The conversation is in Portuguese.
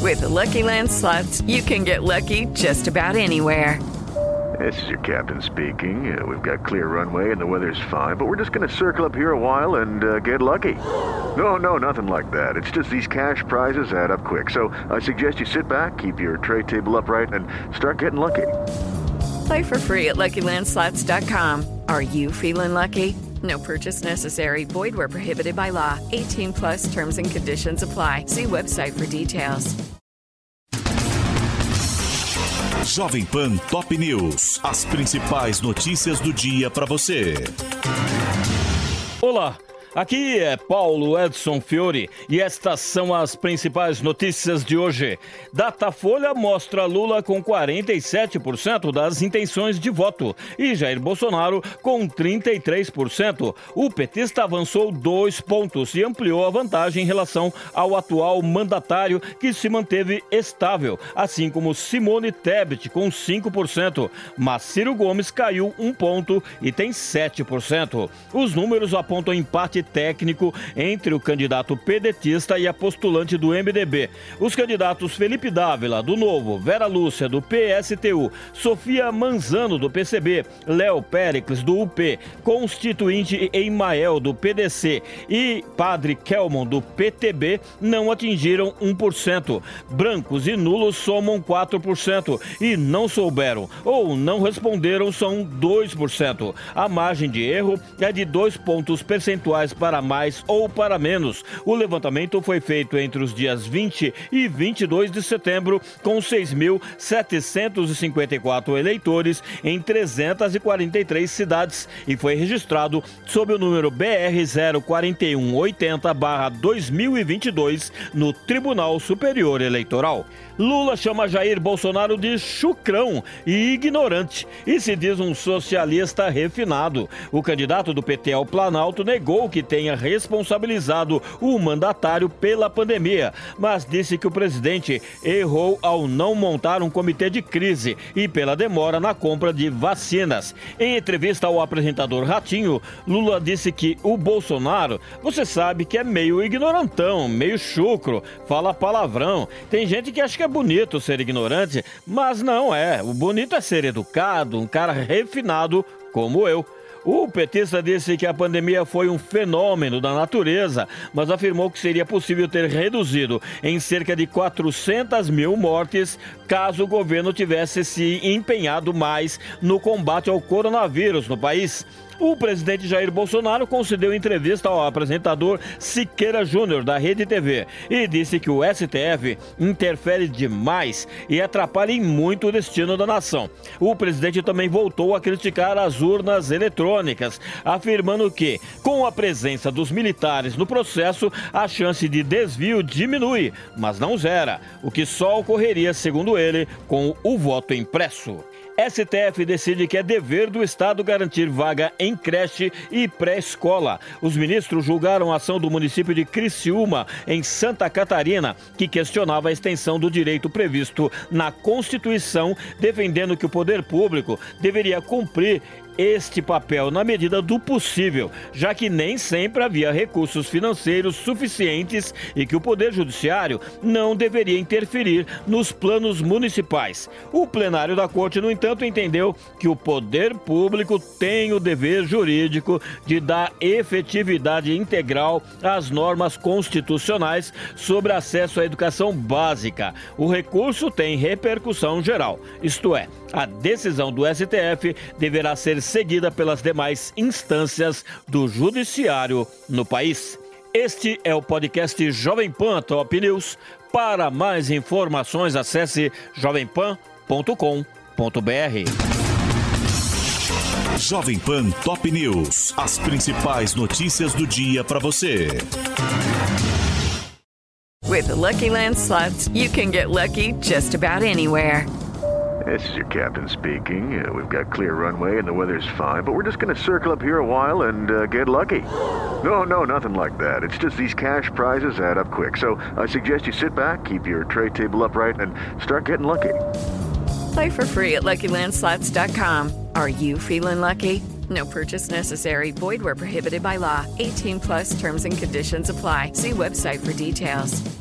With the Lucky Land Slots, you can get lucky just about anywhere. This is your captain speaking. We've got clear runway and the weather's fine, but we're just going to circle up here a while and get lucky. No, nothing like that. It's just these cash prizes add up quick. So I suggest you sit back, keep your tray table upright, and start getting lucky. Play for free at LuckyLandSlots.com. Are you feeling lucky? No purchase necessary. Void where prohibited by law. 18 plus terms and conditions apply. See website for details. Jovem Pan Top News. As principais notícias do dia para você. Olá. Aqui é Paulo Edson Fiore e estas são as principais notícias de hoje. Datafolha mostra Lula com 47% das intenções de voto e Jair Bolsonaro com 33%. O petista avançou 2 pontos e ampliou a vantagem em relação ao atual mandatário, que se manteve estável, assim como Simone Tebet com 5%. Mas Ciro Gomes caiu 1 ponto e tem 7%. Os números apontam empate técnico entre o candidato pedetista e a postulante do MDB. Os candidatos Felipe Dávila, do Novo, Vera Lúcia, do PSTU, Sofia Manzano, do PCB, Léo Péricles, do UP, Constituinte Emael, do PDC e Padre Kelmon, do PTB, não atingiram 1%. Brancos e nulos somam 4% e não souberam ou não responderam são 2%. A margem de erro é de 2 pontos percentuais para mais ou para menos. O levantamento foi feito entre os dias 20 e 22 de setembro, com 6.754 eleitores em 343 cidades e foi registrado sob o número BR 04180/2022 no Tribunal Superior Eleitoral. Lula chama Jair Bolsonaro de chucrão e ignorante e se diz um socialista refinado. O candidato do PT ao Planalto negou que tenha responsabilizado o mandatário pela pandemia, mas disse que o presidente errou ao não montar um comitê de crise e pela demora na compra de vacinas. Em entrevista ao apresentador Ratinho, Lula disse que o Bolsonaro, você sabe que é meio ignorantão, meio chucro, fala palavrão. Tem gente que acha que é bonito ser ignorante, mas não é. O bonito é ser educado, um cara refinado como eu. O petista disse que a pandemia foi um fenômeno da natureza, mas afirmou que seria possível ter reduzido em cerca de 400 mil mortes caso o governo tivesse se empenhado mais no combate ao coronavírus no país. O presidente Jair Bolsonaro concedeu entrevista ao apresentador Siqueira Júnior, da Rede TV, e disse que o STF interfere demais e atrapalha em muito o destino da nação. O presidente também voltou a criticar as urnas eletrônicas, afirmando que, com a presença dos militares no processo, a chance de desvio diminui, mas não zera, o que só ocorreria, segundo ele, com o voto impresso. STF decide que é dever do Estado garantir vaga em creche e pré-escola. Os ministros julgaram a ação do município de Criciúma, em Santa Catarina, que questionava a extensão do direito previsto na Constituição, defendendo que o poder público deveria cumprir este papel na medida do possível, já que nem sempre havia recursos financeiros suficientes e que o Poder Judiciário não deveria interferir nos planos municipais. O plenário da Corte, no entanto, entendeu que o poder público tem o dever jurídico de dar efetividade integral às normas constitucionais sobre acesso à educação básica. O recurso tem repercussão geral, isto é, a decisão do STF deverá ser seguida pelas demais instâncias do judiciário no país. Este é o podcast Jovem Pan Top News. Para mais informações, acesse jovempan.com.br. Jovem Pan Top News. As principais notícias do dia para você. With the Lucky Land Slots, you can get lucky just about anywhere. This is your captain speaking. We've got clear runway and the weather's fine, but we're just going to circle up here a while and get lucky. No, nothing like that. It's just these cash prizes add up quick. So I suggest you sit back, keep your tray table upright, and start getting lucky. Play for free at LuckyLandSlots.com. Are you feeling lucky? No purchase necessary. Void where prohibited by law. 18 plus terms and conditions apply. See website for details.